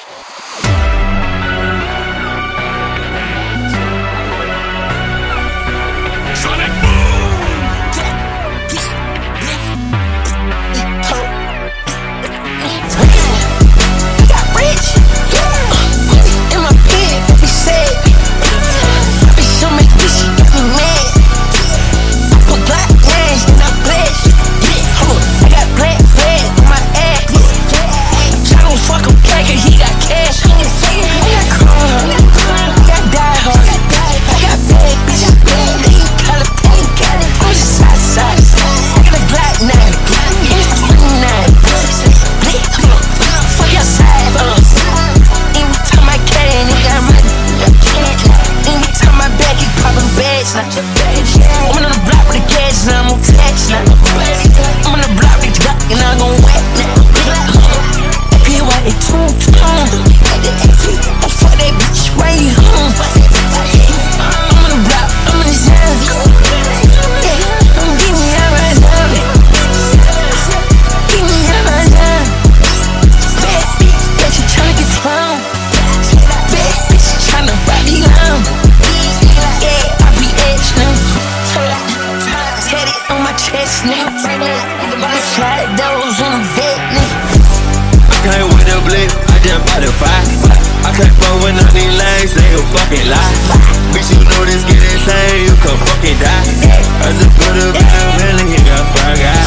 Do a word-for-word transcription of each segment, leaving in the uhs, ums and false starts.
I'm on the block with the cash, now I'm on tax now. I'm on the block with the Glock, and I'm gon' whack now. P Y A tune tune. I fuck that bitch right home. I'm on the block, I'm on the zone. Yeah, I'm give me out my zone. Give me out my zone. Bad bitch, that you tryna get thrown. Bad bitch, tryna rob me down. Yeah, I be edge now. Tatted on my chest now. Slide those on the vet now. I can't wait to blip, I just bought a five. I can't fuck with none of these lanes, they a fucking lie. Bitch, you know this get insane, you can fucking die. I just put a bad feeling, he got fire guy.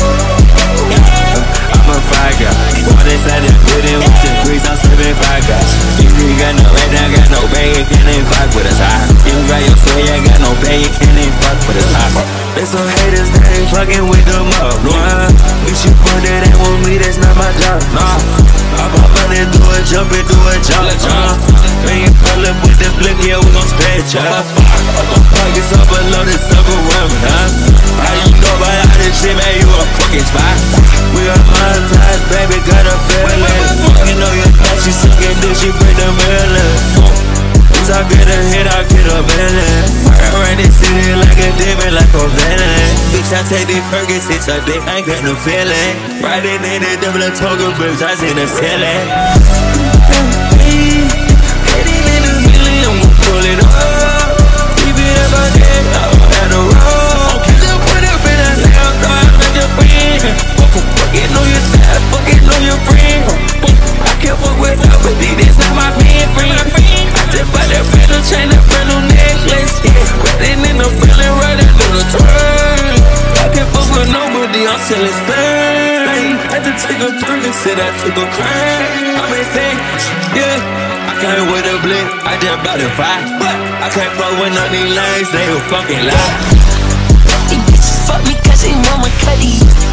I'm a fire guy. All they said is put in with the grease, I'm serving fire guy. You ain't got no right now, got no bag, you can't even fuck with us high. You got your swear, you ain't got no bag, you can't even fuck with us high. There's some haters that ain't fucking with the mug, no. Bitch, you put that ain't with me, that's not my job, nah. I'm up running, do a jump and do a jump, uh. When you pull up with the blick, yeah, we gon' scratch up. My pockets up below the silver rim, huh? How you know about all this shit, man, you a fucking spot. We got monetized, baby, got a feeling. You know your thought she suckin' dick, she bring the million. Once I get a hit, I get a million. I run this city like a demon, like a villain. Bitch, I take these Percocets, I think I ain't got no feeling. Riding in the double toga bricks, I see the ceiling. Hey, hitting in the million, I'm gon' pull it up. Keep it up out there, I'm on the road. Keep it put up in a lamb, no, I'm not your friend. Fuckin' know your dad, fuckin' know your friend. I can't fuck with nobody, that's not my man, friend. I just bought that brand new chain, that brand new necklace. Yeah, riding in the building, riding through the turn. I can't fuck with nobody, I'm selling sperm. I just took a burger, said I took a crime. I'm insane, yeah. I can't with a blick, I just bought a five. I can't fuck with none of these lanes, they a fucking lie. These bitches fuck me cause they want my cutty.